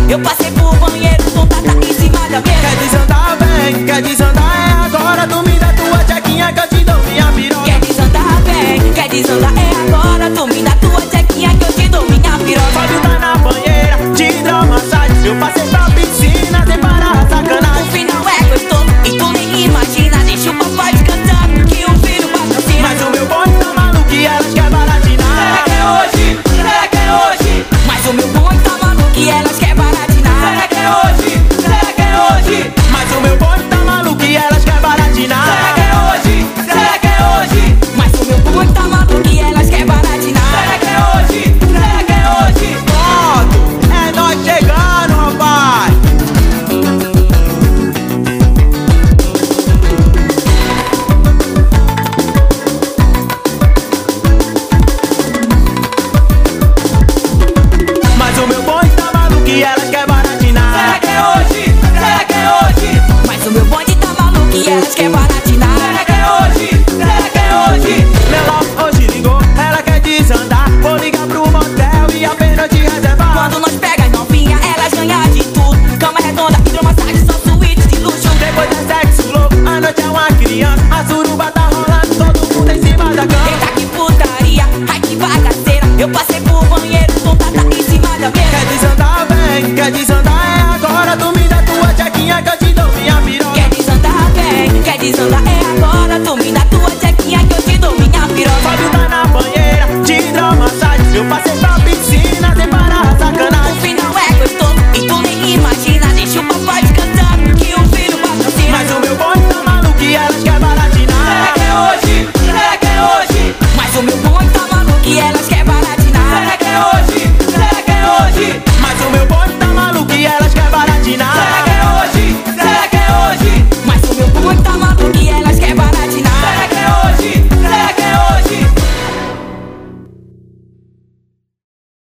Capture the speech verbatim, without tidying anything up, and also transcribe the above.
Eu passei pro banheiro com tata em cima da mesa. Quer desandar, vem, quer desandar, é agora. Tu me dá tua tchequinha que eu te dou minha piroca. Quer desandar, vem, quer desandar, é agora. Tu me dá tua tchequinha que eu te dou minha piroca. Pode tá na banheira, te hidromassagem.